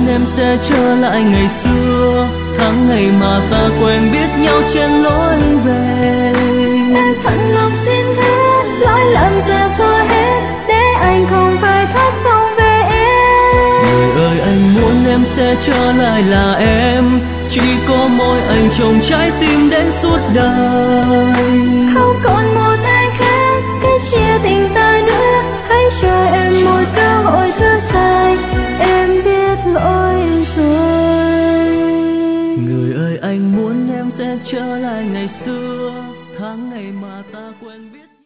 muốn em sẽ trở lại ngày xưa, tháng ngày mà ta quen biết nhau trên lối về. Em thật lòng xin hết lỗi lầm giờ qua hết, để anh không phải thất vọng về em. Người ơi anh muốn em sẽ trở lại là em, chỉ có mỗi anh trong trái tim đến suốt đời. Không còn một